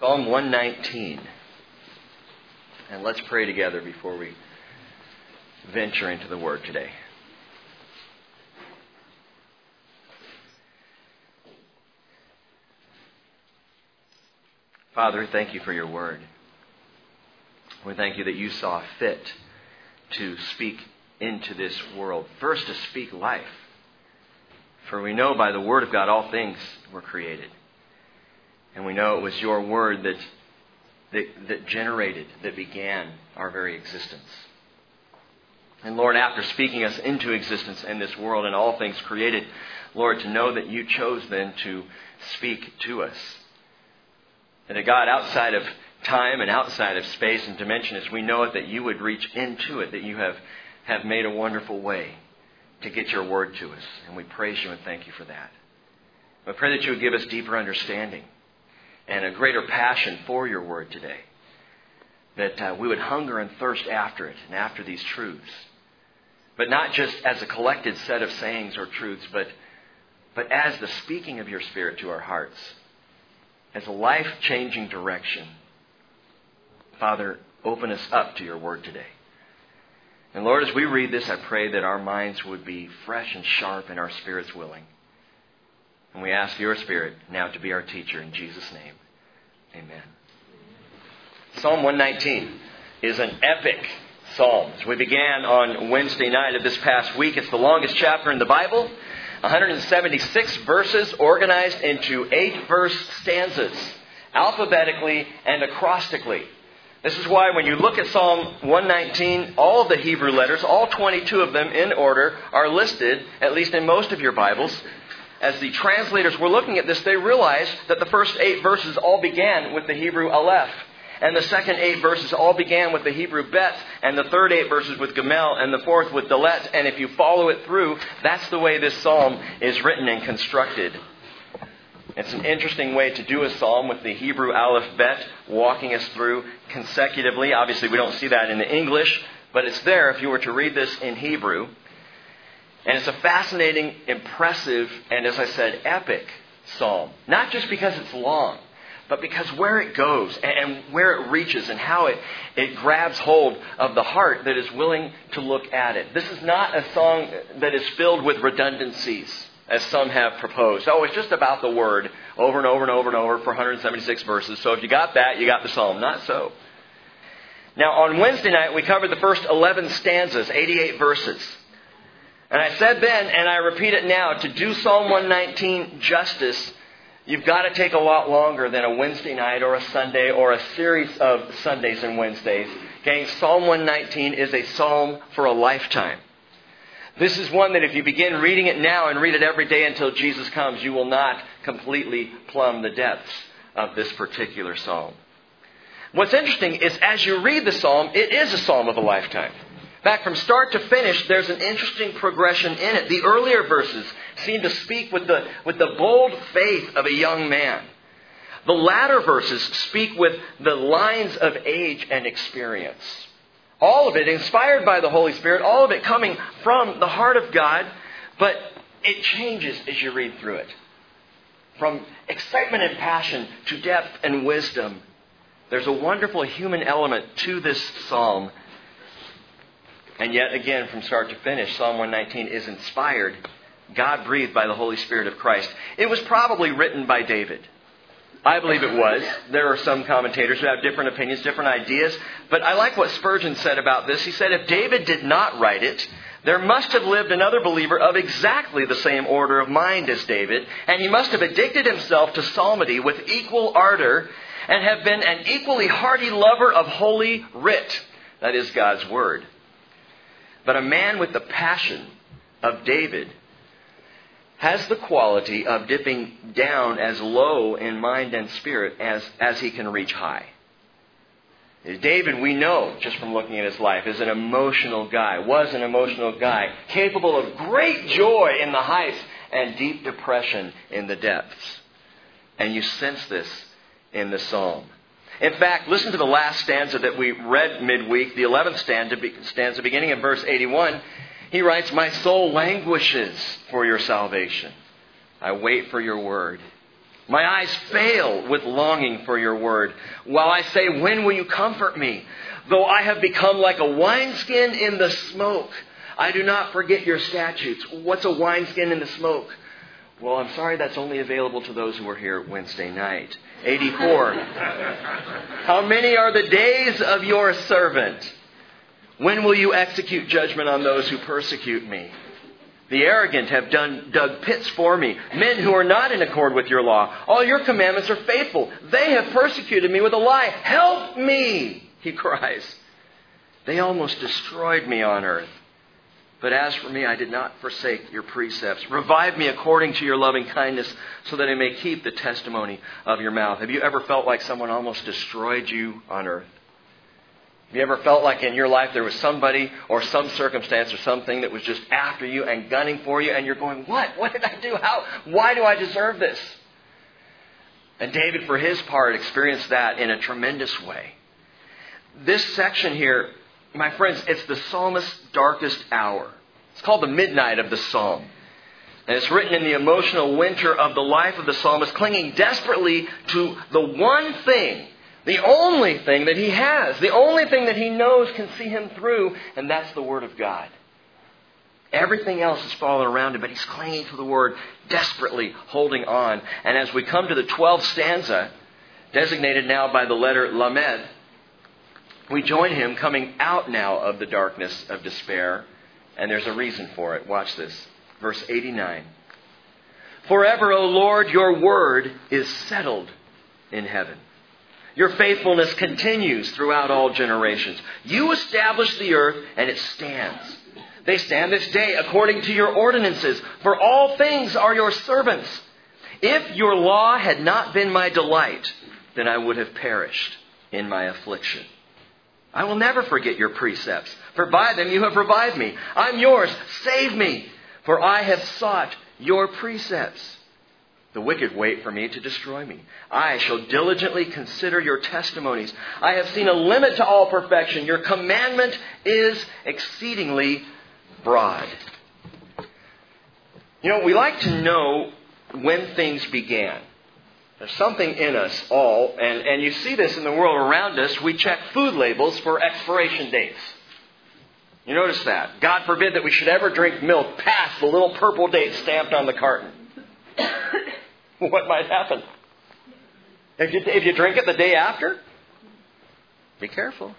Psalm 119. And let's pray together before we venture into the Word today. Father, thank you for your Word. We thank you that you saw fit to speak into this world. First, to speak life. For we know by the Word of God all things were created. And we know it was your Word that generated, that began our very existence. And Lord, after speaking us into existence in this world and all things created, Lord, to know that you chose then to speak to us. And that God, outside of time and outside of space and dimension, as we know it, that you would reach into it, that you have made a wonderful way to get your word to us. And we praise you and thank you for that. I pray that you would give us deeper understanding and a greater passion for your word today. That we would hunger and thirst after it and after these truths. But not just as a collected set of sayings or truths, but as the speaking of your Spirit to our hearts. As a life-changing direction. Father, open us up to your word today. And Lord, as we read this, I pray that our minds would be fresh and sharp and our spirits willing. And we ask your Spirit now to be our teacher in Jesus' name. Amen. Psalm 119 is an epic psalm. As we began on Wednesday night of this past week, it's the longest chapter in the Bible. 176 verses organized into 8-verse stanzas, alphabetically and acrostically. This is why when you look at Psalm 119, all of the Hebrew letters, all 22 of them in order, are listed, at least in most of your Bibles. As the translators were looking at this, they realized that the first 8 verses all began with the Hebrew Aleph. And the second 8 verses all began with the Hebrew Bet. And the third 8 verses with Gamel. And the fourth with Dalet. And if you follow it through, that's the way this psalm is written and constructed. It's an interesting way to do a psalm with the Hebrew Aleph Bet walking us through consecutively. Obviously, we don't see that in the English. But it's there if you were to read this in Hebrew. And it's a fascinating, impressive, and as I said, epic psalm. Not just because it's long, but because where it goes and where it reaches and how it grabs hold of the heart that is willing to look at it. This is not a song that is filled with redundancies, as some have proposed. Oh, it's just about the word over and over and over and over for 176 verses. So if you got that, you got the psalm. Not so. Now, on Wednesday night, we covered the first 11 stanzas, 88 verses. And I said then, and I repeat it now, to do Psalm 119 justice, you've got to take a lot longer than a Wednesday night or a Sunday or a series of Sundays and Wednesdays. Okay, Psalm 119 is a psalm for a lifetime. This is one that if you begin reading it now and read it every day until Jesus comes, you will not completely plumb the depths of this particular psalm. What's interesting is as you read the psalm, it is a psalm of a lifetime. In fact, from start to finish, there's an interesting progression in it. The earlier verses seem to speak with the bold faith of a young man. The latter verses speak with the lines of age and experience. All of it inspired by the Holy Spirit, all of it coming from the heart of God, but it changes as you read through it. From excitement and passion to depth and wisdom. There's a wonderful human element to this psalm. And yet again, from start to finish, Psalm 119 is inspired, God-breathed by the Holy Spirit of Christ. It was probably written by David. I believe it was. There are some commentators who have different opinions, different ideas. But I like what Spurgeon said about this. He said, if David did not write it, there must have lived another believer of exactly the same order of mind as David, and he must have addicted himself to psalmody with equal ardor and have been an equally hearty lover of Holy Writ, that is God's Word. But a man with the passion of David has the quality of dipping down as low in mind and spirit as he can reach high. David, we know, just from looking at his life, is an emotional guy, was an emotional guy, capable of great joy in the heights and deep depression in the depths. And you sense this in the psalm. In fact, listen to the last stanza that we read midweek, the 11th stanza beginning in verse 81. He writes, my soul languishes for your salvation. I wait for your word. My eyes fail with longing for your word. While I say, when will you comfort me? Though I have become like a wineskin in the smoke, I do not forget your statutes. What's a wineskin in the smoke? Well, I'm sorry, that's only available to those who were here Wednesday night. 84. How many are the days of your servant? When will you execute judgment on those who persecute me? The arrogant have dug pits for me, men who are not in accord with your law. All your commandments are faithful. They have persecuted me with a lie. Help me, he cries. They almost destroyed me on earth. But as for me, I did not forsake your precepts. Revive me according to your loving kindness, so that I may keep the testimony of your mouth. Have you ever felt like someone almost destroyed you on earth? Have you ever felt like in your life there was somebody or some circumstance or something that was just after you and gunning for you, and you're going, what? What did I do? Why do I deserve this? And David, for his part, experienced that in a tremendous way. This section here, my friends, it's the psalmist's darkest hour. It's called the midnight of the psalm. And it's written in the emotional winter of the life of the psalmist, clinging desperately to the one thing, the only thing that he has, the only thing that he knows can see him through, and that's the Word of God. Everything else is falling around him, but he's clinging to the Word, desperately holding on. And as we come to the 12th stanza, designated now by the letter Lamed, we join him coming out now of the darkness of despair, and there's a reason for it. Watch this. Verse 89. Forever, O Lord, your word is settled in heaven. Your faithfulness continues throughout all generations. You established the earth, and it stands. They stand this day according to your ordinances, for all things are your servants. If your law had not been my delight, then I would have perished in my affliction. I will never forget your precepts, for by them you have revived me. I'm yours. Save me, for I have sought your precepts. The wicked wait for me to destroy me. I shall diligently consider your testimonies. I have seen a limit to all perfection. Your commandment is exceedingly broad. You know, we like to know when things began. There's something in us all, and you see this in the world around us. We check food labels for expiration dates. You notice that. God forbid that we should ever drink milk past the little purple date stamped on the carton. What might happen? If you drink it the day after, be careful.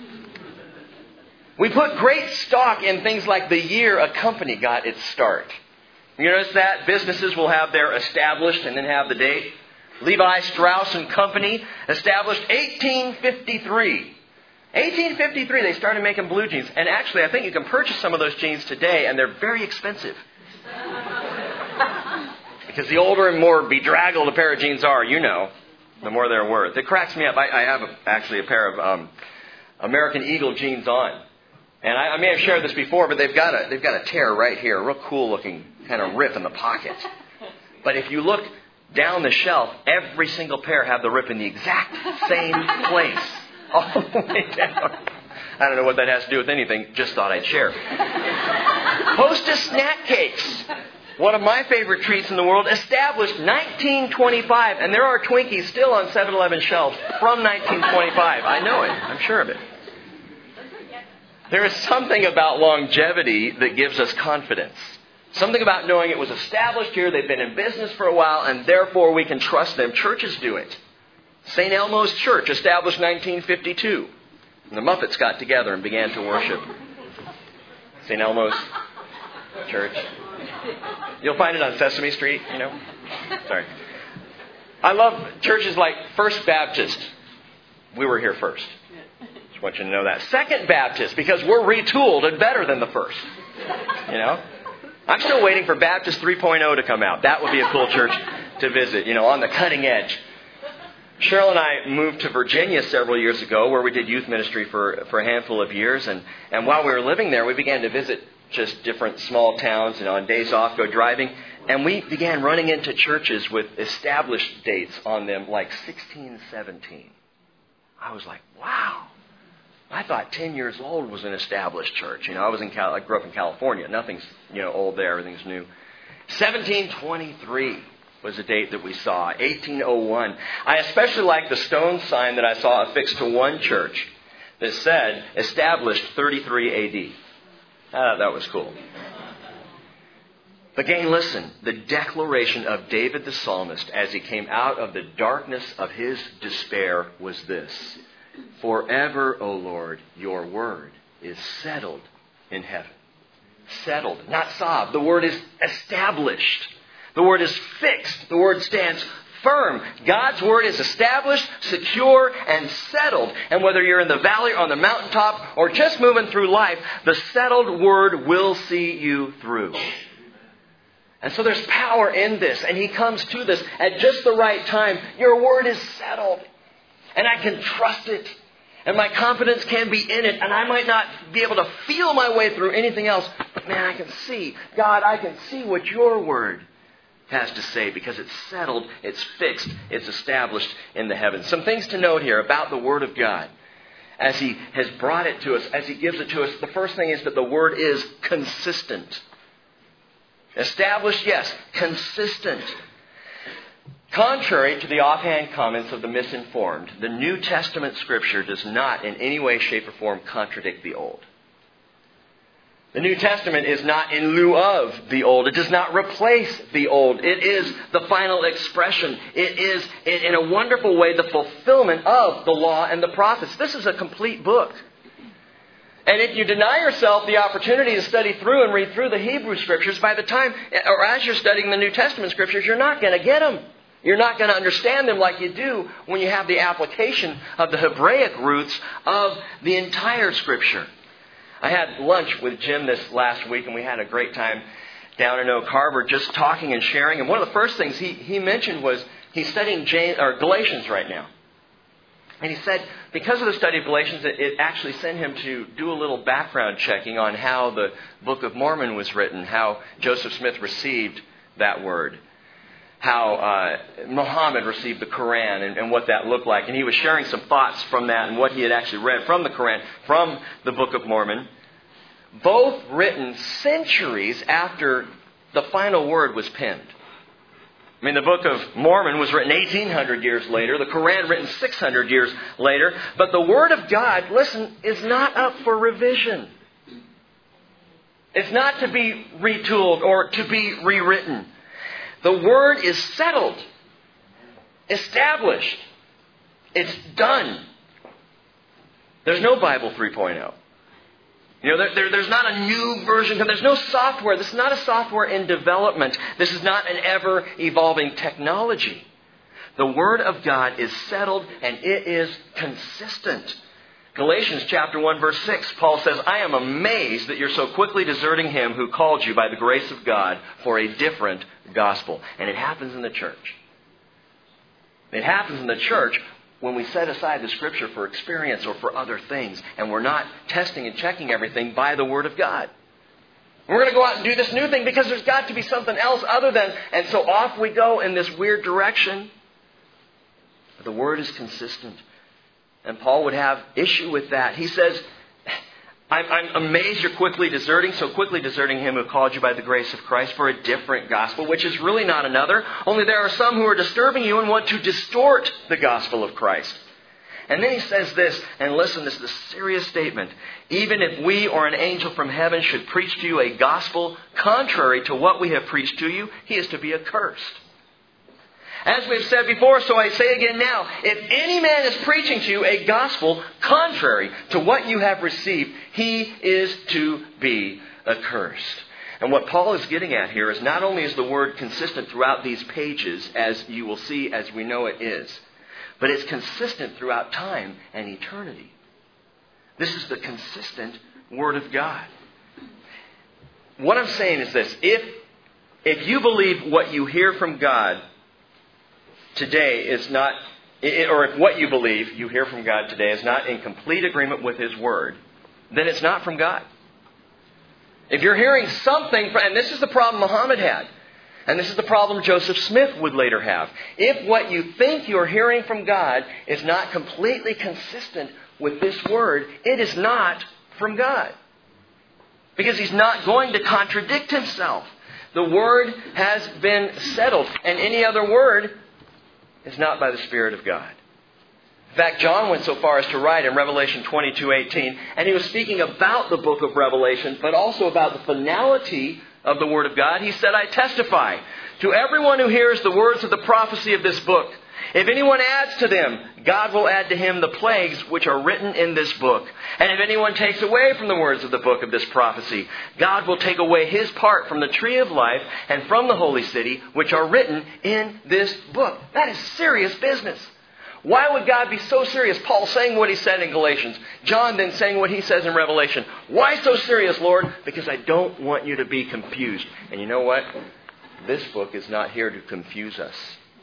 We put great stock in things like the year a company got its start. You notice that? Businesses will have their established and then have the date. Levi Strauss and Company, established 1853. 1853, they started making blue jeans. And actually, I think you can purchase some of those jeans today, and they're very expensive. Because the older and more bedraggled a pair of jeans are, you know, the more they're worth. It cracks me up. I have actually a pair of American Eagle jeans on. And I may have shared this before, but they've got a tear right here, a real cool looking kind of rip in the pocket. But if you look down the shelf, every single pair have the rip in the exact same place. All the way down. I don't know what that has to do with anything. Just thought I'd share. Hostess snack cakes. One of my favorite treats in the world. Established 1925. And there are Twinkies still on 7-Eleven shelves from 1925. I know it. I'm sure of it. There is something about longevity that gives us confidence. Something about knowing it was established here, they've been in business for a while, and therefore we can trust them. Churches do it. St. Elmo's Church, established 1952. And the Muppets got together and began to worship. St. Elmo's Church. You'll find it on Sesame Street, you know. Sorry. I love churches like First Baptist. We were here first. Just want you to know that. Second Baptist, because we're retooled and better than the first. You know. I'm still waiting for Baptist 3.0 to come out. That would be a cool church to visit, you know, on the cutting edge. Cheryl and I moved to Virginia several years ago, where we did youth ministry for a handful of years. And while we were living there, we began to visit just different small towns, and on days off, go driving. And we began running into churches with established dates on them, like 1617. I was like, wow. I thought 10 years old was an established church. You know, I grew up in California. Nothing's, you know, old there. Everything's new. 1723 was a date that we saw, 1801. I especially like the stone sign that I saw affixed to one church that said, established 33 AD. I thought that was cool. But gang, listen, the declaration of David the psalmist as he came out of the darkness of his despair was this: forever, O Lord, your word is settled in heaven. Settled, not sob. The word is established. The word is fixed. The word stands firm. God's word is established, secure, and settled. And whether you're in the valley or on the mountaintop or just moving through life, the settled word will see you through. And so there's power in this. And he comes to this at just the right time. Your word is settled. And I can trust it. And my confidence can be in it. And I might not be able to feel my way through anything else. But man, I can see. God, I can see what your word has to say, because it's settled, it's fixed, it's established in the heavens. Some things to note here about the Word of God as He has brought it to us, as He gives it to us. The first thing is that the Word is consistent. Established, yes. Consistent. Contrary to the offhand comments of the misinformed, the New Testament Scripture does not in any way, shape, or form contradict the Old. The New Testament is not in lieu of the Old. It does not replace the Old. It is the final expression. It is, in a wonderful way, the fulfillment of the law and the prophets. This is a complete book. And if you deny yourself the opportunity to study through and read through the Hebrew Scriptures, by the time, or as you're studying the New Testament Scriptures, you're not going to get them. You're not going to understand them like you do when you have the application of the Hebraic roots of the entire Scripture. I had lunch with Jim this last week, and we had a great time down in Oak Harbor just talking and sharing. And one of the first things he mentioned was he's studying Galatians right now. And he said because of the study of Galatians, it actually sent him to do a little background checking on how the Book of Mormon was written, how Joseph Smith received that word, how Muhammad received the Quran and what that looked like. And he was sharing some thoughts from that and what he had actually read from the Quran, from the Book of Mormon, both written centuries after the final word was penned. I mean, the Book of Mormon was written 1,800 years later, the Quran written 600 years later, but the Word of God, listen, is not up for revision. It's not to be retooled or to be rewritten. The Word is settled, established. It's done. There's no Bible 3.0. You know, there's not a new version. There's no software. This is not a software in development. This is not an ever-evolving technology. The Word of God is settled and it is consistent. Galatians chapter 1, verse 6, Paul says, I am amazed that you're so quickly deserting Him who called you by the grace of God for a different gospel. And it happens in the church. It happens in the church when we set aside the Scripture for experience or for other things, and we're not testing and checking everything by the Word of God. We're going to go out and do this new thing because there's got to be something else other than, and so off we go in this weird direction. The Word is consistent. And Paul would have issue with that. He says, I'm amazed you're so quickly deserting Him who called you by the grace of Christ for a different gospel, which is really not another. Only there are some who are disturbing you and want to distort the gospel of Christ. And then he says this, and listen, this is a serious statement. Even if we or an angel from heaven should preach to you a gospel contrary to what we have preached to you, he is to be accursed. As we've said before, so I say again now, if any man is preaching to you a gospel contrary to what you have received, he is to be accursed. And what Paul is getting at here is not only is the word consistent throughout these pages, as you will see, as we know it is, but it's consistent throughout time and eternity. This is the consistent Word of God. What I'm saying is this. If you believe what you hear from God today is not, or if what you believe you hear from God today is not in complete agreement with His Word, then it's not from God. If you're hearing something, and this is the problem Muhammad had, and this is the problem Joseph Smith would later have. If what you think you're hearing from God is not completely consistent with this Word, it is not from God. Because He's not going to contradict Himself. The Word has been settled, and any other word is not by the Spirit of God. In fact, John went so far as to write in Revelation 22:18, and he was speaking about the book of Revelation, but also about the finality of the Word of God. He said, I testify to everyone who hears the words of the prophecy of this book. If anyone adds to them, God will add to him the plagues which are written in this book. And if anyone takes away from the words of the book of this prophecy, God will take away his part from the tree of life and from the holy city, which are written in this book. That is serious business. Why would God be so serious? Paul saying what he said in Galatians. John then saying what he says in Revelation. Why so serious, Lord? Because I don't want you to be confused. And you know what? This book is not here to confuse us.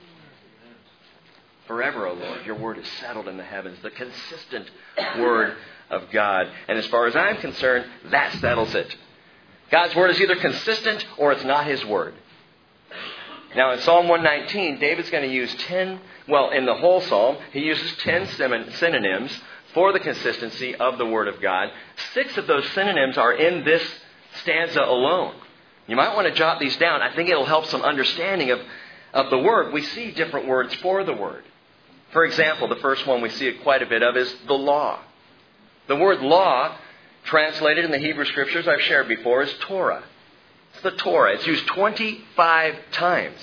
Forever, O Lord, your word is settled in the heavens, the consistent word of God. And as far as I'm concerned, that settles it. God's word is either consistent or it's not his word. Now in Psalm 119, David's going to use in the whole psalm, he uses 10 synonyms for the consistency of the word of God. 6 of those synonyms are in this stanza alone. You might want to jot these down. I think it'll help some understanding of the word. We see different words for the word. For example, the first one we see quite a bit of is the law. The word law, translated in the Hebrew Scriptures I've shared before, is Torah. It's the Torah. It's used 25 times.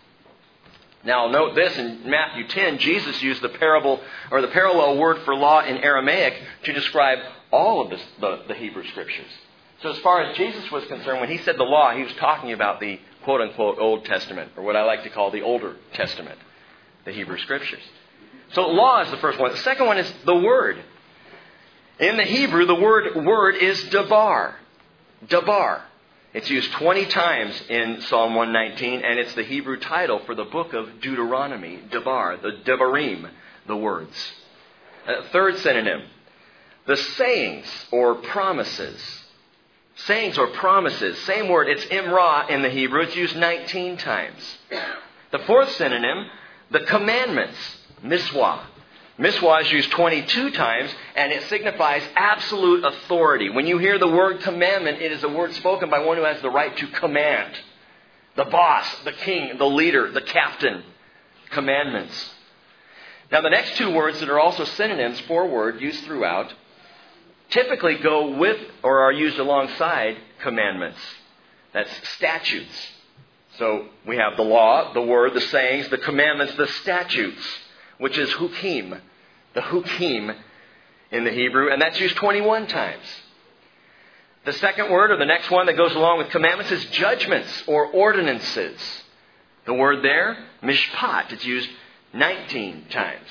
Now, note this, in Matthew 10, Jesus used the parallel word for law in Aramaic to describe all of the Hebrew Scriptures. So as far as Jesus was concerned, when he said the law, he was talking about the quote-unquote Old Testament, or what I like to call the Older Testament, the Hebrew Scriptures. So law is the first one. The second one is the word. In the Hebrew, the word is dabar. Dabar. It's used 20 times in Psalm 119, and it's the Hebrew title for the book of Deuteronomy. Dabar, the Devarim, the words. Third synonym, the sayings or promises. Sayings or promises. Same word. It's imra in the Hebrew. It's used 19 times. The fourth synonym, the commandments. Miswah. Miswah is used 22 times, and it signifies absolute authority. When you hear the word commandment, it is a word spoken by one who has the right to command. The boss, the king, the leader, the captain. Commandments. Now the next two words that are also synonyms for word used throughout typically go with or are used alongside commandments. That's statutes. So we have the law, the word, the sayings, the commandments, the statutes, which is hukim, the hukim in the Hebrew, and that's used 21 times. The second word, or the next one that goes along with commandments, is judgments or ordinances. The word there, mishpat, it's used 19 times.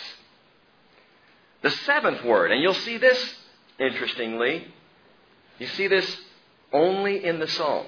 The seventh word, and you'll see this, interestingly, you see this only in the Psalms,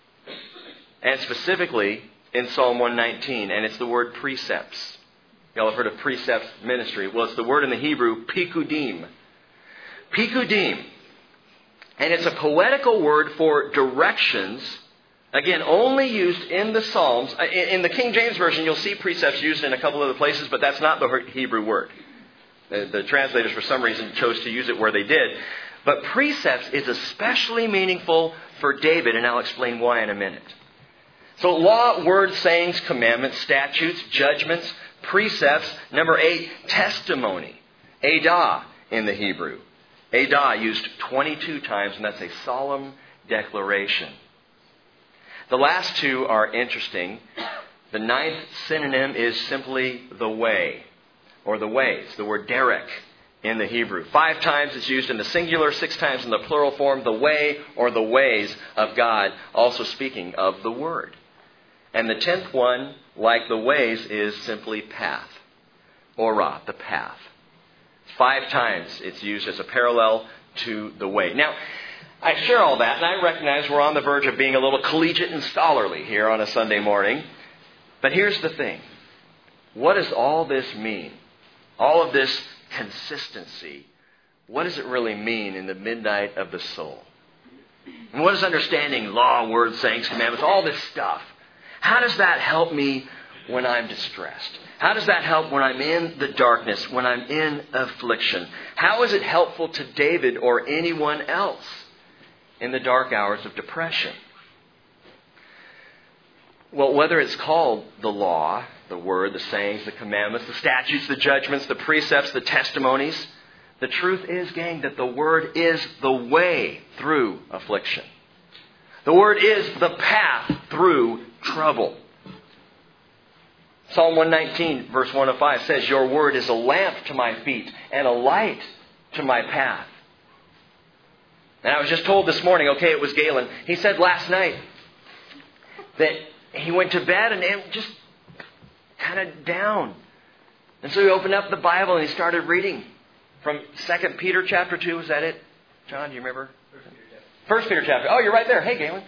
and specifically in Psalm 119, and it's the word precepts. Y'all have heard of precepts ministry. Well, it's the word in the Hebrew, pikudim. Pikudim. And it's a poetical word for directions. Again, only used in the Psalms. In the King James Version, you'll see precepts used in a couple other places, but that's not the Hebrew word. The translators, for some reason, chose to use it where they did. But precepts is especially meaningful for David, and I'll explain why in a minute. So law, words, sayings, commandments, statutes, judgments, precepts. Number 8, testimony. Edah in the Hebrew. Edah used 22 times, and that's a solemn declaration. The last two are interesting. The 9th synonym is simply the way, or the ways. The word derek in the Hebrew. 5 times it's used in the singular, 6 times in the plural form, the way or the ways of God, also speaking of the Word. And the 10th one, like the ways, is simply path. Ora, the path. 5 times it's used as a parallel to the way. Now, I share all that, and I recognize we're on the verge of being a little collegiate and scholarly here on a Sunday morning. But here's the thing. What does all this mean? All of this consistency. What does it really mean in the midnight of the soul? And what is understanding law, words, sayings, commandments, all this stuff? How does that help me when I'm distressed? How does that help when I'm in the darkness, when I'm in affliction? How is it helpful to David or anyone else in the dark hours of depression? Well, whether it's called the law, the word, the sayings, the commandments, the statutes, the judgments, the precepts, the testimonies, the truth is, gang, that the word is the way through affliction. The word is the path through trouble. Psalm 119, verse 105 says, your word is a lamp to my feet and a light to my path. And I was just told this morning, okay, it was Galen. He said last night that he went to bed and just kind of down. And so he opened up the Bible and he started reading from 2 Peter chapter 2. Is that it? John, do you remember? 1 Peter chapter. Oh, you're right there. Hey, Galen.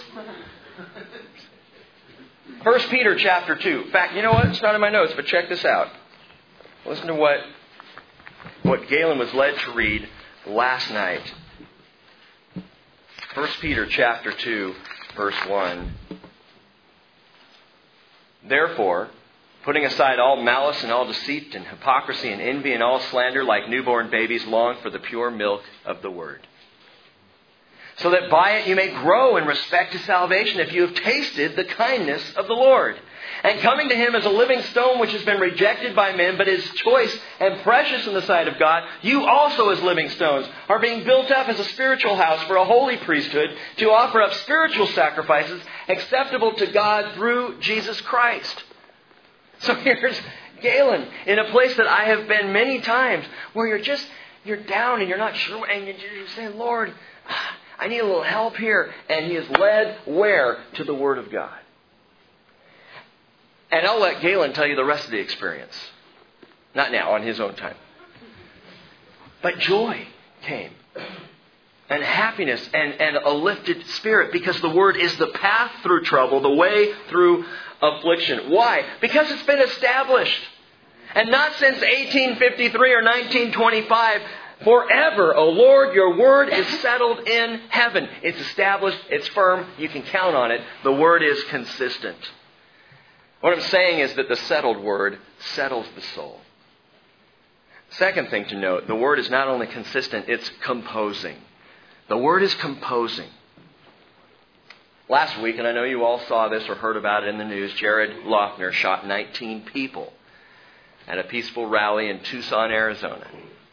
1 Peter chapter 2. In fact, you know what? It's not in my notes, but check this out. Listen to what Galen was led to read last night. 1 Peter chapter 2, verse 1. Therefore, putting aside all malice and all deceit and hypocrisy and envy and all slander, like newborn babies, long for the pure milk of the word, so that by it you may grow in respect to salvation, if you have tasted the kindness of the Lord. And coming to Him as a living stone which has been rejected by men, but is choice and precious in the sight of God, you also as living stones are being built up as a spiritual house for a holy priesthood, to offer up spiritual sacrifices acceptable to God through Jesus Christ. So here's Galen in a place that I have been many times, where you're down and you're not sure, and you're saying, Lord, I need a little help here. And he is led where? To the Word of God. And I'll let Galen tell you the rest of the experience. Not now, on his own time. But joy came. And happiness and a lifted spirit, because the Word is the path through trouble, the way through affliction. Why? Because it's been established. And not since 1853 or 1925. Forever, O Lord, your word is settled in heaven. It's established, it's firm, you can count on it. The word is consistent. What I'm saying is that the settled word settles the soul. Second thing to note, the word is not only consistent, it's composing. The word is composing. Last week, and I know you all saw this or heard about it in the news, Jared Loughner shot 19 people at a peaceful rally in Tucson, Arizona.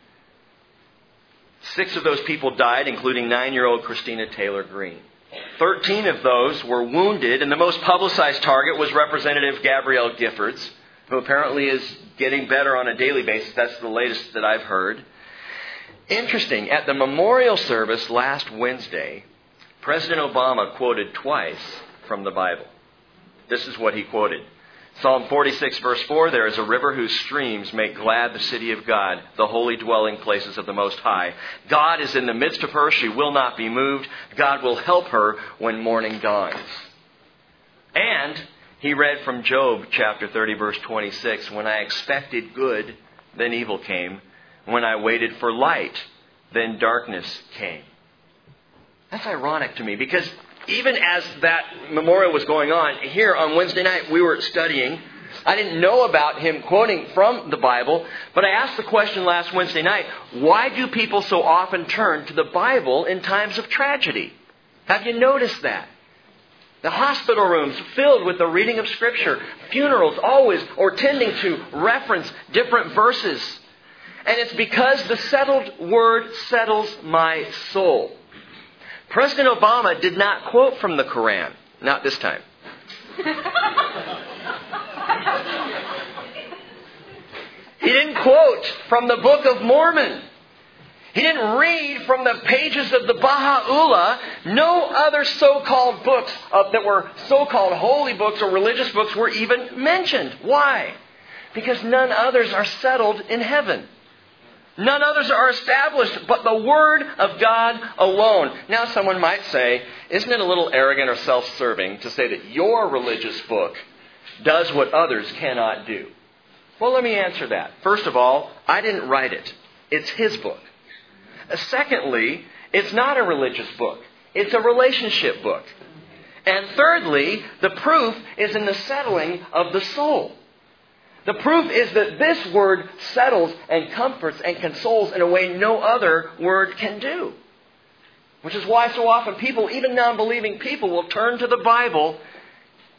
6 of those people died, including 9-year-old Christina Taylor Greene. 13 of those were wounded, and the most publicized target was Representative Gabrielle Giffords, who apparently is getting better on a daily basis. That's the latest that I've heard. Interesting, at the memorial service last Wednesday, President Obama quoted twice from the Bible. This is what he quoted. Psalm 46, verse 4, there is a river whose streams make glad the city of God, the holy dwelling places of the Most High. God is in the midst of her. She will not be moved. God will help her when morning dawns. And he read from Job chapter 30, verse 26, when I expected good, then evil came. When I waited for light, then darkness came. That's ironic to me, because even as that memorial was going on, here on Wednesday night we were studying. I didn't know about him quoting from the Bible, but I asked the question last Wednesday night, why do people so often turn to the Bible in times of tragedy? Have you noticed that? The hospital rooms filled with the reading of Scripture. Funerals always or tending to reference different verses. And it's because the settled word settles my soul. President Obama did not quote from the Quran. Not this time. He didn't quote from the Book of Mormon. He didn't read from the pages of the Baha'u'llah. No other so-called books that were so-called holy books or religious books were even mentioned. Why? Because none others are settled in heaven. None others are established but the Word of God alone. Now someone might say, isn't it a little arrogant or self-serving to say that your religious book does what others cannot do? Well, let me answer that. First of all, I didn't write it. It's His book. Secondly, it's not a religious book. It's a relationship book. And thirdly, the proof is in the settling of the soul. The proof is that this word settles and comforts and consoles in a way no other word can do. Which is why so often people, even non-believing people, will turn to the Bible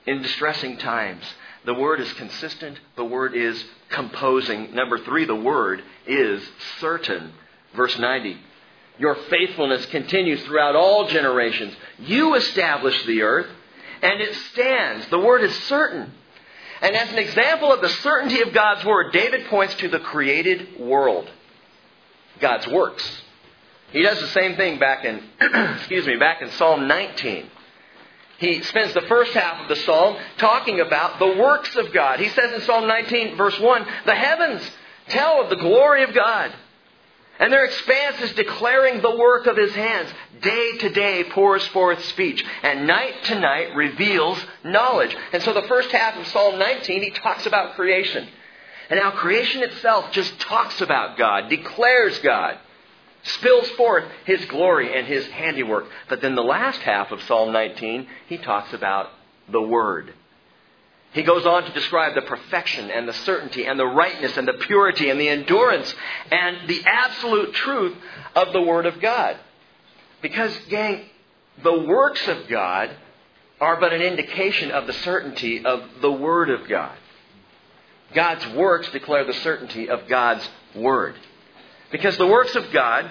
in distressing times. The Word is consistent. The Word is composing. Number 3, the Word is certain. Verse 90. Your faithfulness continues throughout all generations. You established the earth, and it stands. The Word is certain. And as an example of the certainty of God's Word, David points to the created world. God's works. He does the same thing back in Psalm 19. He spends the first half of the psalm talking about the works of God. He says in Psalm 19, verse 1, the heavens tell of the glory of God, and their expanse is declaring the work of His hands. Day to day pours forth speech, and night to night reveals knowledge. And so the first half of Psalm 19, he talks about creation. And how creation itself just talks about God, declares God, spills forth His glory and His handiwork. But then the last half of Psalm 19, he talks about the Word. He goes on to describe the perfection and the certainty and the rightness and the purity and the endurance and the absolute truth of the Word of God. Because, gang, the works of God are but an indication of the certainty of the Word of God. God's works declare the certainty of God's Word. Because the works of God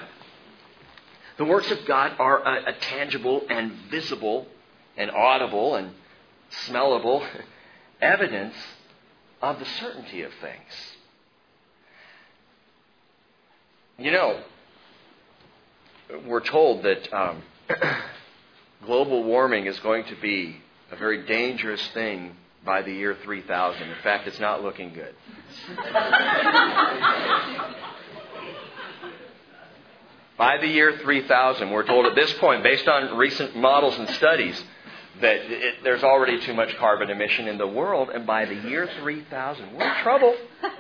are a tangible and visible and audible and smellable evidence of the certainty of things. You know, we're told that global warming is going to be a very dangerous thing by the year 3000. In fact, it's not looking good. By the year 3000, we're told at this point, based on recent models and studies, that there's already too much carbon emission in the world, and by the year 3000, we're in trouble.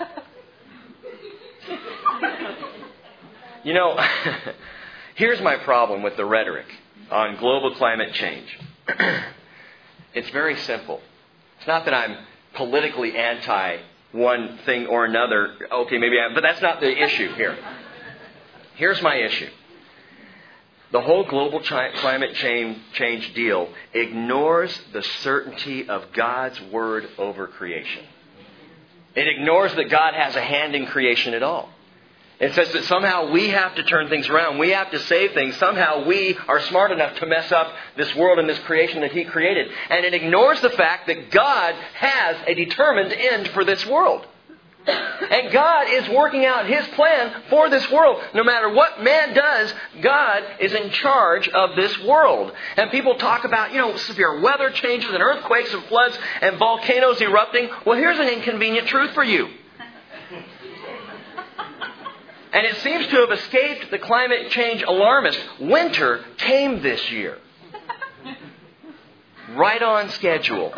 You know, here's my problem with the rhetoric on global climate change. It's very simple. It's not that I'm politically anti one thing or another. Okay, maybe I am, but that's not the issue here. Here's my issue. The whole global climate change deal ignores the certainty of God's Word over creation. It ignores that God has a hand in creation at all. It says that somehow we have to turn things around. We have to save things. Somehow we are smart enough to mess up this world and this creation that He created. And it ignores the fact that God has a determined end for this world. And God is working out His plan for this world. No matter what man does, God is in charge of this world. And people talk about, severe weather changes and earthquakes and floods and volcanoes erupting. Well, here's an inconvenient truth for you. And it seems to have escaped the climate change alarmists. Winter came this year. Right on schedule.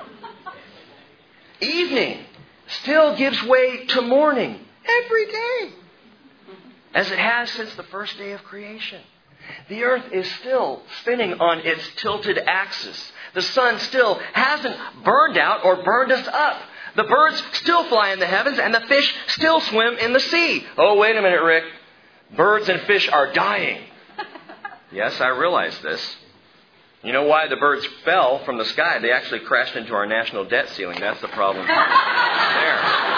Evening still gives way to morning every day, as it has since the first day of creation. The earth is still spinning on its tilted axis. The sun still hasn't burned out or burned us up. The birds still fly in the heavens and the fish still swim in the sea. Oh, wait a minute, Rick. Birds and fish are dying. Yes, I realize this. You know why the birds fell from the sky? They actually crashed into our national debt ceiling. That's the problem there.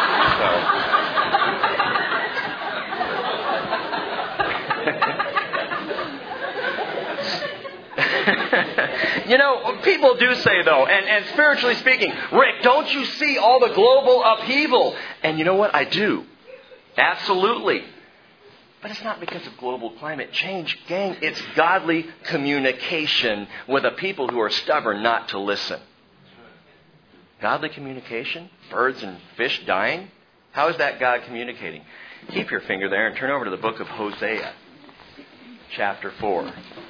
People do say, though, and spiritually speaking, Rick, don't you see all the global upheaval? And you know what? I do. Absolutely. But it's not because of global climate change, gang. It's godly communication with a people who are stubborn not to listen. Godly communication? Birds and fish dying? How is that God communicating? Keep your finger there and turn over to the book of Hosea, chapter 4.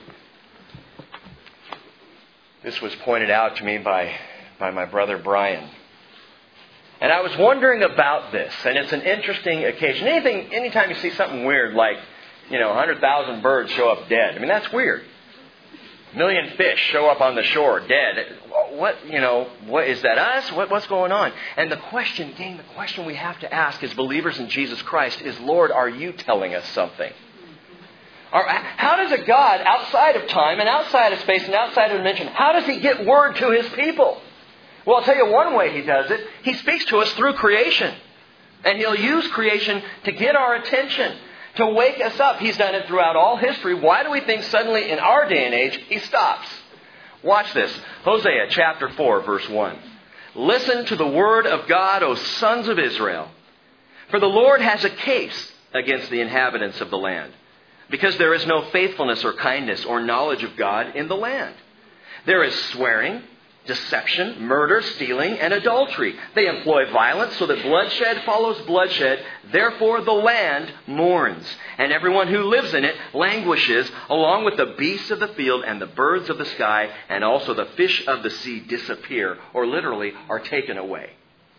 This was pointed out to me by my brother Brian. And I was wondering about this, and it's an interesting occasion. Anytime you see something weird like, 100,000 birds show up dead. I mean, that's weird. 1 million fish show up on the shore dead. What is that us? What's going on? And the question we have to ask as believers in Jesus Christ is, Lord, are you telling us something? How does a God outside of time and outside of space and outside of dimension, how does He get word to His people? Well, I'll tell you one way He does it. He speaks to us through creation. And He'll use creation to get our attention, to wake us up. He's done it throughout all history. Why do we think suddenly in our day and age He stops? Watch this. Hosea chapter 4, verse 1. Listen to the word of God, O sons of Israel. For the Lord has a case against the inhabitants of the land, because there is no faithfulness or kindness or knowledge of God in the land. There is swearing, deception, murder, stealing, and adultery. They employ violence so that bloodshed follows bloodshed. Therefore the land mourns, and everyone who lives in it languishes, along with the beasts of the field and the birds of the sky, and also the fish of the sea disappear, or literally are taken away.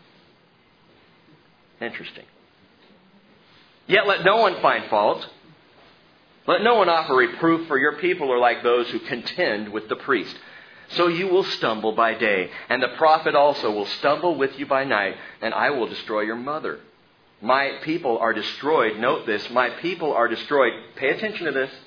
Interesting. Yet let no one find fault. Let no one offer reproof, for your people are like those who contend with the priest. So you will stumble by day, and the prophet also will stumble with you by night, and I will destroy your mother. My people are destroyed. Note this. My people are destroyed. Pay attention to this.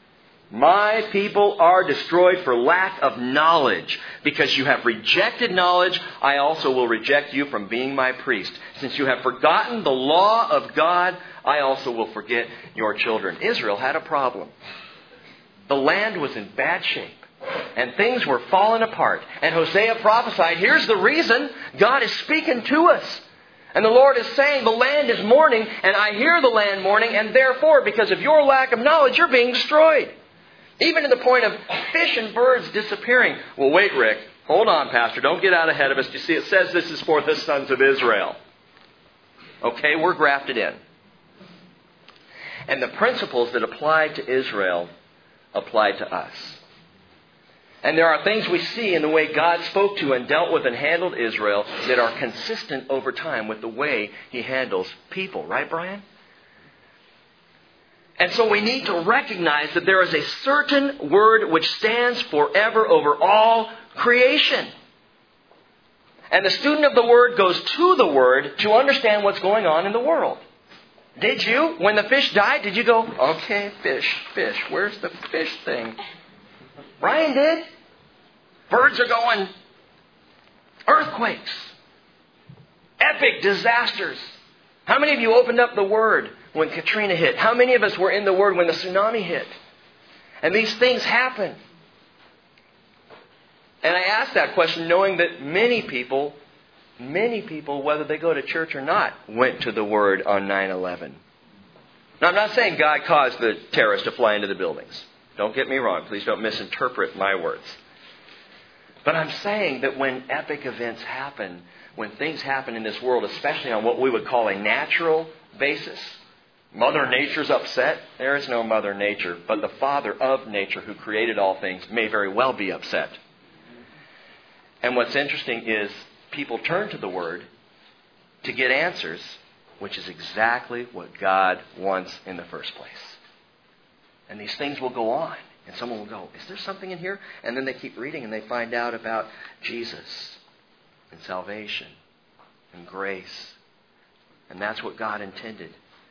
My people are destroyed for lack of knowledge. Because you have rejected knowledge, I also will reject you from being my priest. Since you have forgotten the law of God, I also will forget your children. Israel had a problem. The land was in bad shape, and things were falling apart. And Hosea prophesied, here's the reason. God is speaking to us. And the Lord is saying, the land is mourning, and I hear the land mourning, and therefore, because of your lack of knowledge, you're being destroyed. Even to the point of fish and birds disappearing. Well, wait, Rick. Hold on, Pastor. Don't get out ahead of us. You see, it says this is for the sons of Israel. Okay, we're grafted in. And the principles that applied to Israel apply to us. And there are things we see in the way God spoke to and dealt with and handled Israel that are consistent over time with the way He handles people. Right, Brian? And so we need to recognize that there is a certain word which stands forever over all creation. And the student of the Word goes to the Word to understand what's going on in the world. Did you? When the fish died, did you go, okay, fish, where's the fish thing? Brian did. Birds are going. Earthquakes. Epic disasters. How many of you opened up the Word when Katrina hit? How many of us were in the Word when the tsunami hit? And these things happen. And I ask that question knowing that many people, whether they go to church or not, went to the Word on 9/11. Now, I'm not saying God caused the terrorists to fly into the buildings. Don't get me wrong. Please don't misinterpret my words. But I'm saying that when epic events happen, when things happen in this world, especially on what we would call a natural basis, Mother Nature's upset. There is no Mother Nature, but the Father of nature who created all things may very well be upset. And what's interesting is people turn to the Word to get answers, which is exactly what God wants in the first place. And these things will go on. And someone will go, is there something in here? And then they keep reading and they find out about Jesus and salvation and grace. And that's what God intended.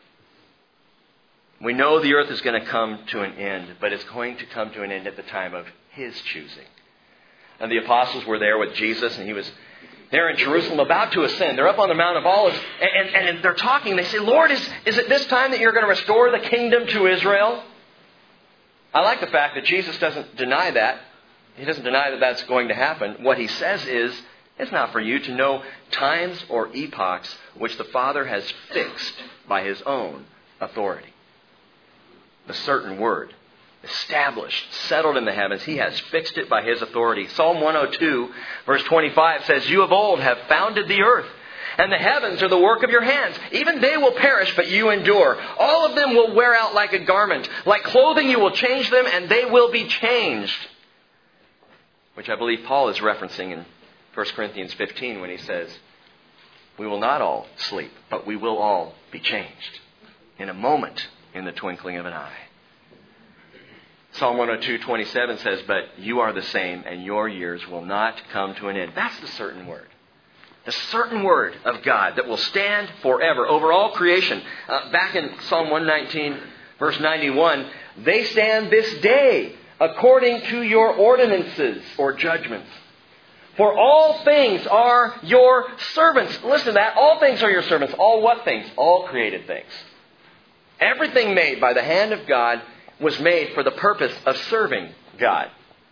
We know the earth is going to come to an end, but it's going to come to an end at the time of His choosing. And the apostles were there with Jesus, and He was there in Jerusalem about to ascend. They're up on the Mount of Olives, and they're talking. They say, Lord, is it this time that you're going to restore the kingdom to Israel? I like the fact that Jesus doesn't deny that. He doesn't deny that that's going to happen. What He says is, it's not for you to know times or epochs which the Father has fixed by His own authority. The certain word, established, settled in the heavens. He has fixed it by His authority. Psalm 102, verse 25 says, you of old have founded the earth, and the heavens are the work of your hands. Even they will perish, but you endure. All of them will wear out like a garment. Like clothing, you will change them, and they will be changed. Which I believe Paul is referencing in 1 Corinthians 15 when he says, we will not all sleep, but we will all be changed in a moment, in the twinkling of an eye. Psalm 102:27 says, but you are the same, and your years will not come to an end. That's the certain word. The certain word of God that will stand forever over all creation. Back in Psalm 119, verse 91, they stand this day according to your ordinances or judgments. For all things are your servants. Listen to that. All things are your servants. All what things? All created things. Everything made by the hand of God was made for the purpose of serving God.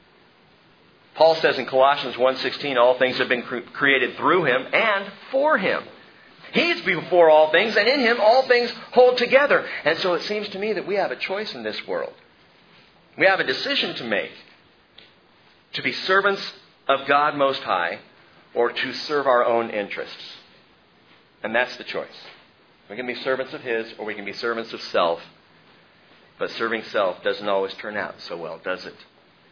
Paul says in Colossians 1:16, all things have been created through Him and for Him. He's before all things, and in Him all things hold together. And so it seems to me that we have a choice in this world. We have a decision to make. To be servants of God Most High, or to serve our own interests. And that's the choice. We can be servants of His, or we can be servants of self. But serving self doesn't always turn out so well, does it?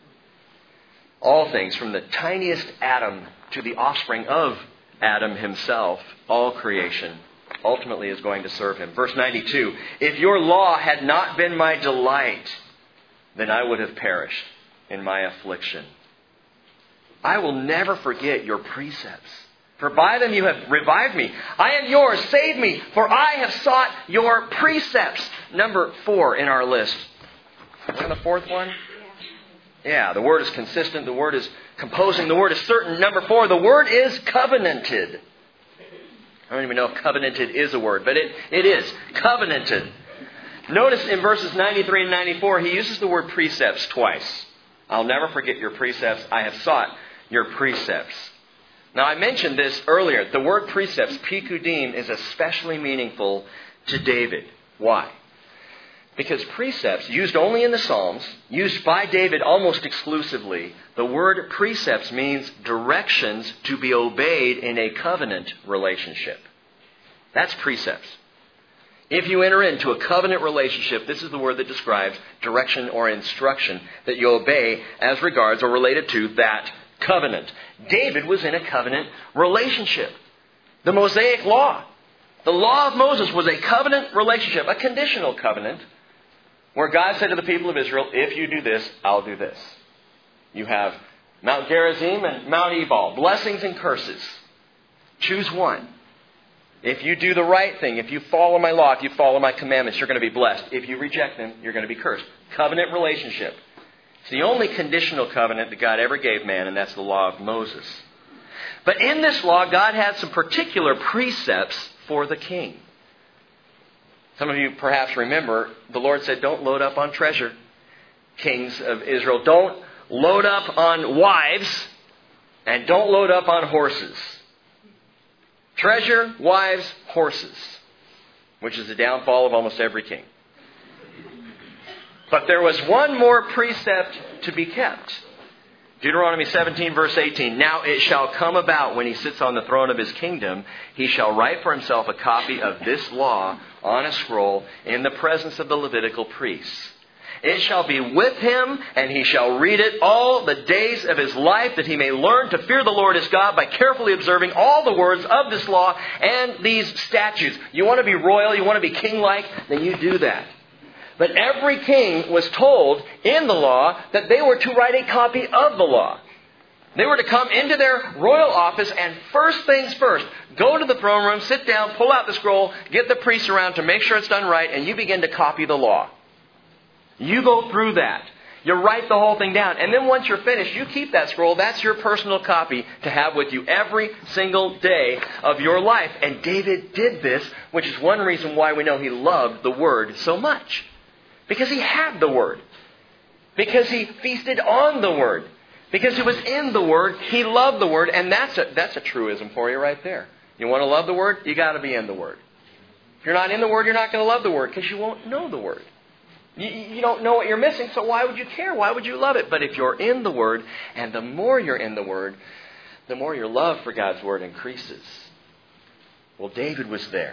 All things, from the tiniest atom to the offspring of Adam himself, all creation ultimately is going to serve Him. Verse 92, if your law had not been my delight, then I would have perished in my affliction. I will never forget your precepts, for by them you have revived me. I am yours, save me, for I have sought your precepts. Number 4 in our list. And the fourth one? Yeah, the word is consistent, the word is composing, the word is certain. Number 4, the word is covenanted. I don't even know if covenanted is a word, but it is. Covenanted. Notice in verses 93 and 94, he uses the word precepts twice. I'll never forget your precepts. I have sought your precepts. Now, I mentioned this earlier. The word precepts, pikudim, is especially meaningful to David. Why? Because precepts, used only in the Psalms, used by David almost exclusively, the word precepts means directions to be obeyed in a covenant relationship. That's precepts. If you enter into a covenant relationship, this is the word that describes direction or instruction that you obey as regards or related to that covenant. David was in a covenant relationship. The Mosaic Law. The law of Moses was a covenant relationship, a conditional covenant, where God said to the people of Israel, if you do this, I'll do this. You have Mount Gerizim and Mount Ebal, blessings and curses. Choose one. If you do the right thing, if you follow my law, if you follow my commandments, you're going to be blessed. If you reject them, you're going to be cursed. Covenant relationship. It's the only conditional covenant that God ever gave man, and that's the law of Moses. But in this law, God had some particular precepts for the king. Some of you perhaps remember, the Lord said, don't load up on treasure, kings of Israel. Don't load up on wives, and don't load up on horses. Treasure, wives, horses, which is the downfall of almost every king. But there was one more precept to be kept. Deuteronomy 17, verse 18. Now it shall come about when he sits on the throne of his kingdom, he shall write for himself a copy of this law on a scroll in the presence of the Levitical priests. It shall be with him, and he shall read it all the days of his life, that he may learn to fear the Lord his God by carefully observing all the words of this law and these statutes. You want to be royal, you want to be king-like, then you do that. But every king was told in the law that they were to write a copy of the law. They were to come into their royal office and first things first, go to the throne room, sit down, pull out the scroll, get the priests around to make sure it's done right, and you begin to copy the law. You go through that. You write the whole thing down. And then once you're finished, you keep that scroll. That's your personal copy to have with you every single day of your life. And David did this, which is one reason why we know he loved the Word so much. Because he had the Word. Because he feasted on the Word. Because he was in the Word. He loved the Word. And that's a truism for you right there. You want to love the Word? You got to be in the Word. If you're not in the Word, you're not going to love the Word because you won't know the Word. You don't know what you're missing, so why would you care? Why would you love it? But if you're in the Word, and the more you're in the Word, the more your love for God's Word increases. Well, David was there.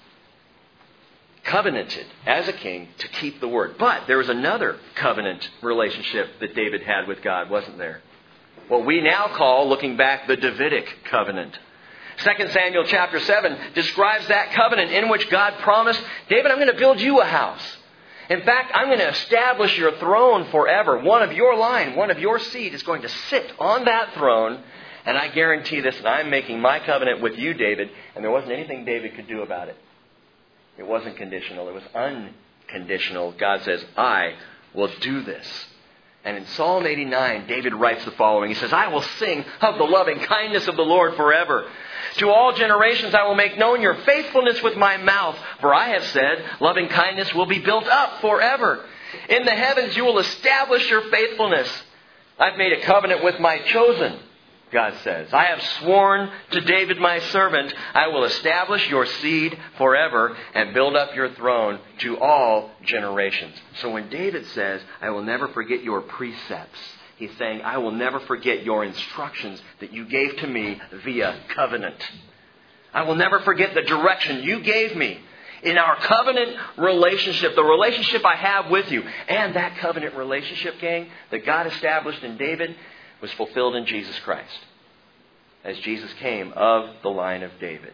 Covenanted as a king to keep the Word. But there was another covenant relationship that David had with God, wasn't there? What we now call, looking back, the Davidic covenant. 2 Samuel chapter 7 describes that covenant in which God promised, David, I'm going to build you a house. In fact, I'm going to establish your throne forever. One of your line, one of your seed is going to sit on that throne. And I guarantee this, that I'm making my covenant with you, David. And there wasn't anything David could do about it. It wasn't conditional. It was unconditional. God says, I will do this. And in Psalm 89, David writes the following. He says, I will sing of the loving kindness of the Lord forever. To all generations I will make known your faithfulness with my mouth. For I have said, loving kindness will be built up forever. In the heavens you will establish your faithfulness. I've made a covenant with my chosen, God says. I have sworn to David my servant, I will establish your seed forever and build up your throne to all generations. So when David says, I will never forget your precepts, he's saying, I will never forget your instructions that you gave to me via covenant. I will never forget the direction you gave me in our covenant relationship, the relationship I have with you. And that covenant relationship, gang, that God established in David was fulfilled in Jesus Christ, as Jesus came of the line of David.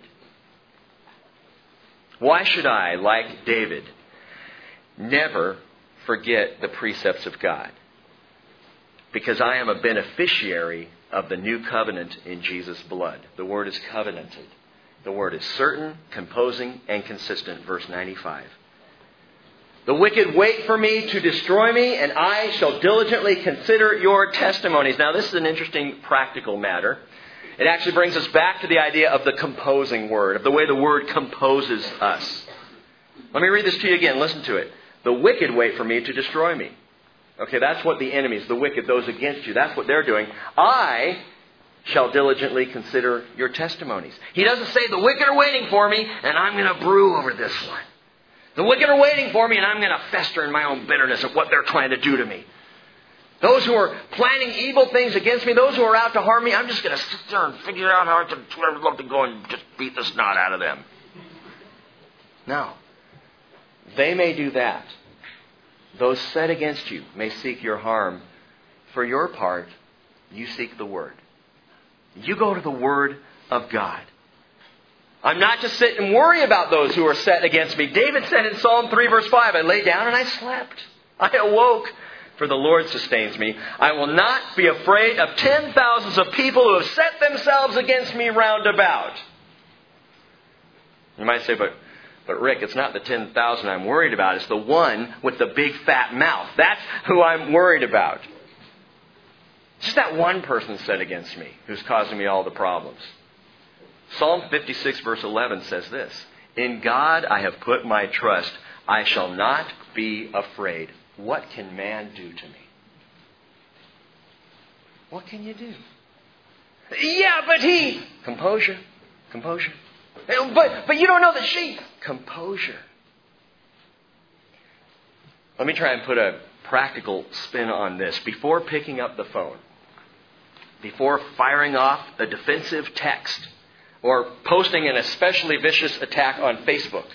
Why should I, like David, never forget the precepts of God? Because I am a beneficiary of the new covenant in Jesus' blood. The word is covenanted. The word is certain, composing, and consistent. Verse 95. The wicked wait for me to destroy me, and I shall diligently consider your testimonies. Now, this is an interesting practical matter. It actually brings us back to the idea of the composing word, of the way the word composes us. Let me read this to you again. Listen to it. The wicked wait for me to destroy me. Okay, that's what the enemies, the wicked, those against you, that's what they're doing. I shall diligently consider your testimonies. He doesn't say the wicked are waiting for me, and I'm going to brew over this one. The wicked are waiting for me, and I'm going to fester in my own bitterness of what they're trying to do to me. Those who are planning evil things against me, those who are out to harm me, I'm just going to sit there and figure out how I would love to go and just beat the snot out of them. No. They may do that. Those set against you may seek your harm. For your part, you seek the Word. You go to the Word of God. I'm not to sit and worry about those who are set against me. David said in Psalm 3 verse 5, I lay down and I slept. I awoke, for the Lord sustains me. I will not be afraid of 10,000s of people who have set themselves against me round about. You might say, but Rick, it's not the 10,000 I'm worried about. It's the one with the big fat mouth. That's who I'm worried about. It's just that one person set against me who's causing me all the problems. Psalm 56 verse 11 says this, in God I have put my trust. I shall not be afraid. What can man do to me? What can you do? Yeah, but he... Composure. Composure. But you don't know that she... Composure. Let me try and put a practical spin on this. Before picking up the phone, before firing off a defensive text, or posting an especially vicious attack on Facebook,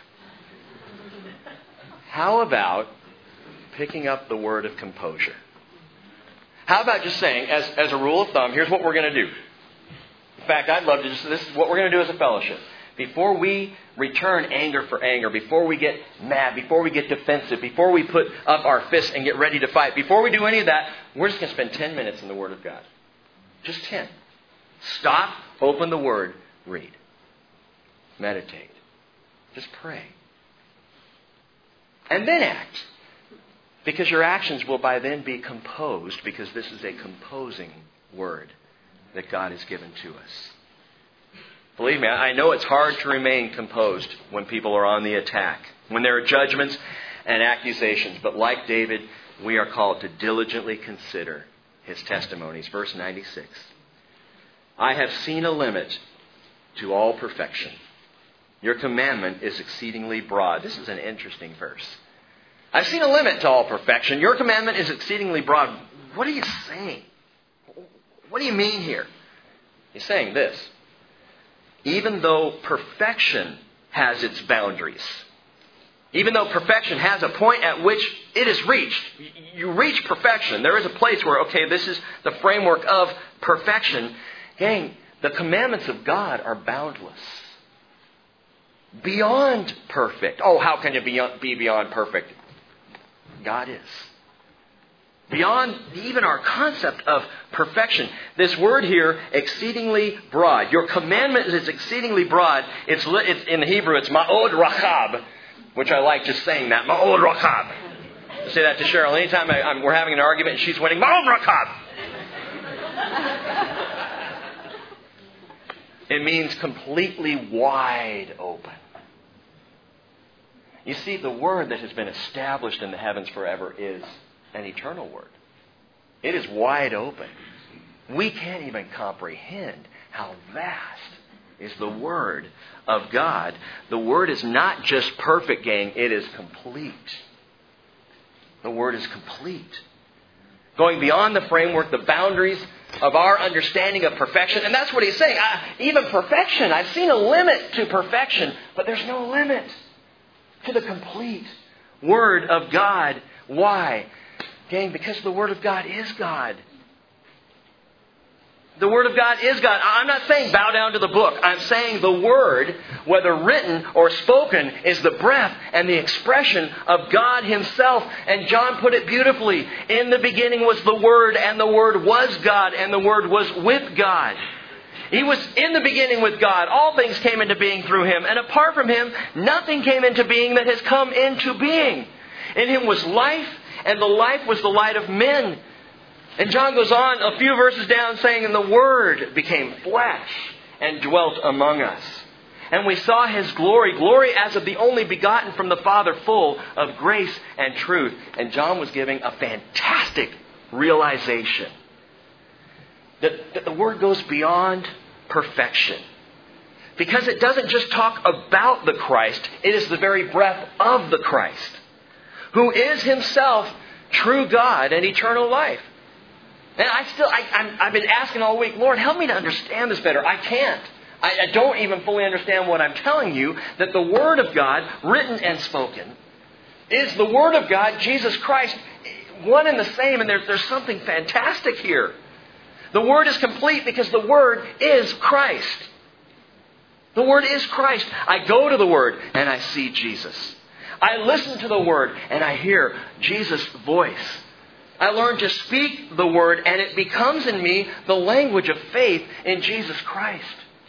how about picking up the word of composure? How about just saying, as a rule of thumb, here's what we're going to do. In fact, I'd love to just, this is what we're going to do as a fellowship. Before we return anger for anger, before we get mad, before we get defensive, before we put up our fists and get ready to fight, before we do any of that, we're just going to spend 10 minutes in the Word of God. Just 10. Stop, open the Word, read. Meditate. Just pray. And then act. Because your actions will by then be composed, because this is a composing word that God has given to us. Believe me, I know it's hard to remain composed when people are on the attack, when there are judgments and accusations. But like David, we are called to diligently consider his testimonies. Verse 96. I have seen a limit to all perfection. Your commandment is exceedingly broad. This is an interesting verse. I've seen a limit to all perfection. Your commandment is exceedingly broad. What are you saying? What do you mean here? He's saying this. Even though perfection has its boundaries, even though perfection has a point at which it is reached, you reach perfection. There is a place where, okay, this is the framework of perfection. Gang, the commandments of God are boundless. Beyond perfect. Oh, how can you be beyond perfect? God is. Beyond even our concept of perfection. This word here, exceedingly broad. Your commandment is exceedingly broad. It's in the Hebrew, it's ma'od rachab, which I like just saying that. Ma'od rachab. I say that to Cheryl. Anytime we're having an argument and she's winning, Marlboro Cup! It means completely wide open. You see, the Word that has been established in the heavens forever is an eternal Word. It is wide open. We can't even comprehend how vast is the Word of God. The Word is not just perfect, gang. It is complete. The Word is complete. Going beyond the framework, the boundaries of our understanding of perfection. And that's what he's saying. Even perfection, I've seen a limit to perfection, but there's no limit to the complete Word of God. Why? Gang, because the Word of God is God. The Word of God is God. I'm not saying bow down to the book. I'm saying the Word, whether written or spoken, is the breath and the expression of God Himself. And John put it beautifully. In the beginning was the Word, and the Word was God, and the Word was with God. He was in the beginning with God. All things came into being through Him. And apart from Him, nothing came into being that has come into being. In Him was life, and the life was the light of men. And John goes on a few verses down saying, and the Word became flesh and dwelt among us. And we saw His glory, glory as of the only begotten from the Father, full of grace and truth. And John was giving a fantastic realization that the Word goes beyond perfection. Because it doesn't just talk about the Christ, it is the very breath of the Christ, who is Himself true God and eternal life. And I've been asking all week, Lord, help me to understand this better. I can't. I don't even fully understand what I'm telling you, that the Word of God, written and spoken, is the Word of God, Jesus Christ, one and the same. And there's something fantastic here. The Word is complete because the Word is Christ. The Word is Christ. I go to the Word and I see Jesus. I listen to the Word and I hear Jesus' voice. I learn to speak the Word and it becomes in me the language of faith in Jesus Christ.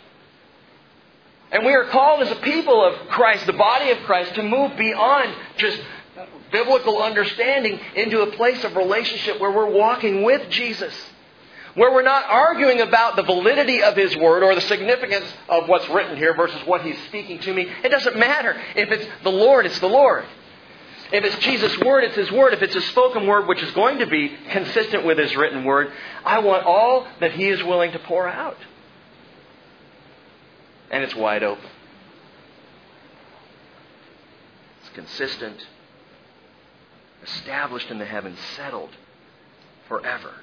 And we are called as a people of Christ, the body of Christ, to move beyond just biblical understanding into a place of relationship where we're walking with Jesus. Where we're not arguing about the validity of His Word or the significance of what's written here versus what He's speaking to me. It doesn't matter. If it's the Lord, it's the Lord. If it's Jesus' Word, it's His Word. If it's His spoken Word, which is going to be consistent with His written Word, I want all that He is willing to pour out. And it's wide open. It's consistent, established in the heavens, settled forever.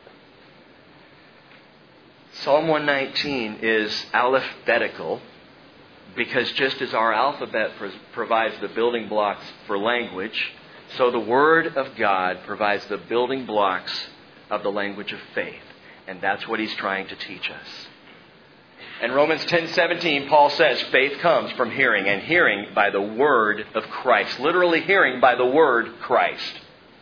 Psalm 119 is alphabetical because just as our alphabet provides the building blocks for language, so the Word of God provides the building blocks of the language of faith. And that's what He's trying to teach us. In Romans 10:17, Paul says, faith comes from hearing, and hearing by the Word of Christ. Literally hearing by the Word Christ.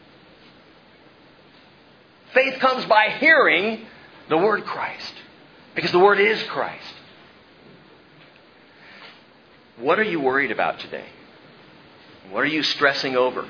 Faith comes by hearing the Word Christ. Because the Word is Christ. What are you worried about today? What are you stressing over?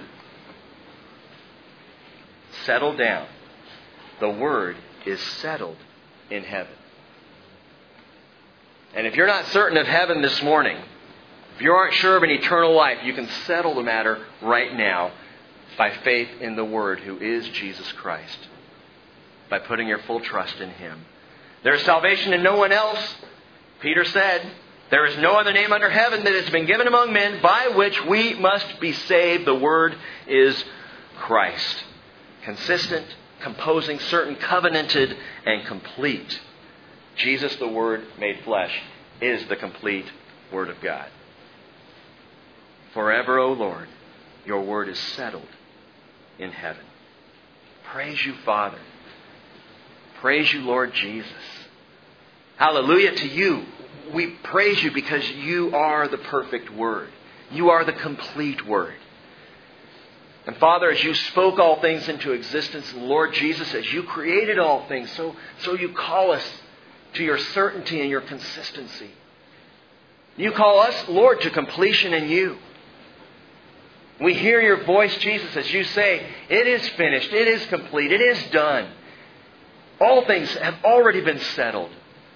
Settle down. The Word is settled in heaven. And if you're not certain of heaven this morning, if you aren't sure of an eternal life, you can settle the matter right now by faith in the Word, who is Jesus Christ. By putting your full trust in Him. There is salvation in no one else. Peter said, there is no other name under heaven that has been given among men by which we must be saved. The Word is Christ. Consistent, composing, certain, covenanted, and complete. Jesus, the Word made flesh, is the complete Word of God. Forever, O Lord, your Word is settled in heaven. Praise you, Father. Praise you, Lord Jesus. Hallelujah to you. We praise you because you are the perfect Word. You are the complete Word. And Father, as you spoke all things into existence, Lord Jesus, as you created all things, so you call us to your certainty and your consistency. You call us, Lord, to completion in you. We hear your voice, Jesus, as you say, it is finished, it is complete, it is done. All things have already been settled.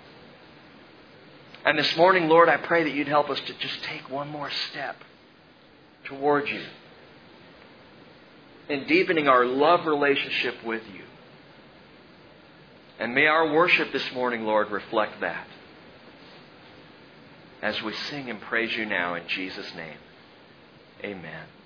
And this morning, Lord, I pray that you'd help us to just take one more step toward you in deepening our love relationship with you. And may our worship this morning, Lord, reflect that. As we sing and praise you now in Jesus' name. Amen.